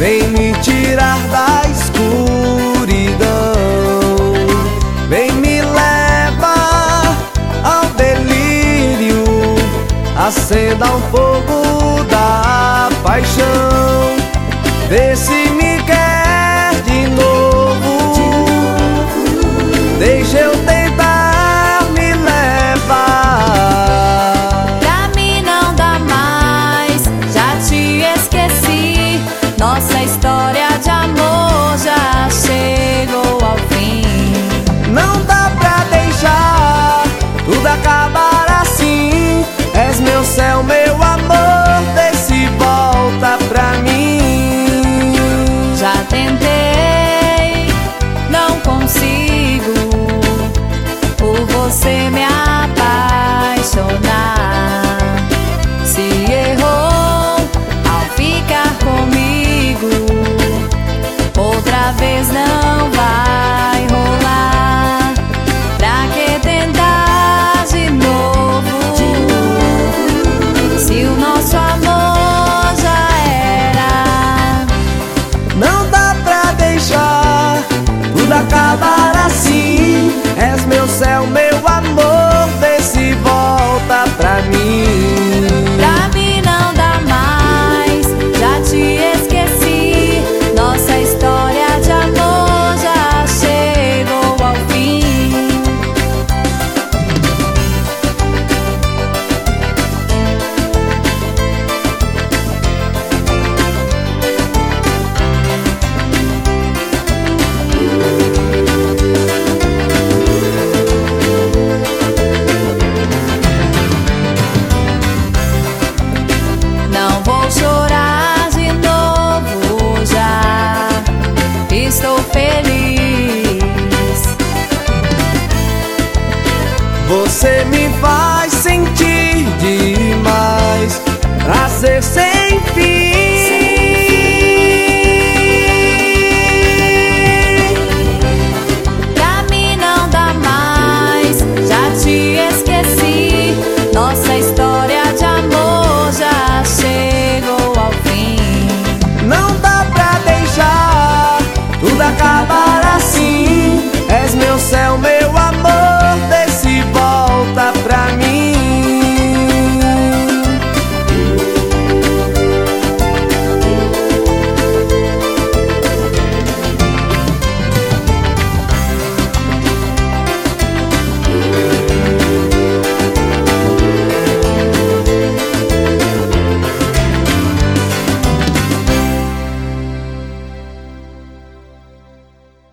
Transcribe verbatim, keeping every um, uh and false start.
vem me tirar da escuridão, vem me levar ao delírio, acenda um fogo da paixão, vê se me quer de novo, deixa eu tentar me levar. Pra mim não dá mais, já te esqueci, nossa história de amor já chegou ao fim. Não dá pra deixar tudo acabar assim, és meu céu, meu amor, vê se volta pra mim. Já tentei, não consigo por você me apaixonar. Se errou ao ficar comigo, outra vez não vai rolar. Pra que tentar de novo, se o nosso amor já era? Não dá pra deixar tudo acabar assim, és meu céu, meu amor, vê se volta pra mim. Pra mim não dá mais, já te esqueci, nossa história de amor já chegou ao fim. Não vou chorar de novo, já estou feliz. Você me faz sentir demais, prazer sem fim.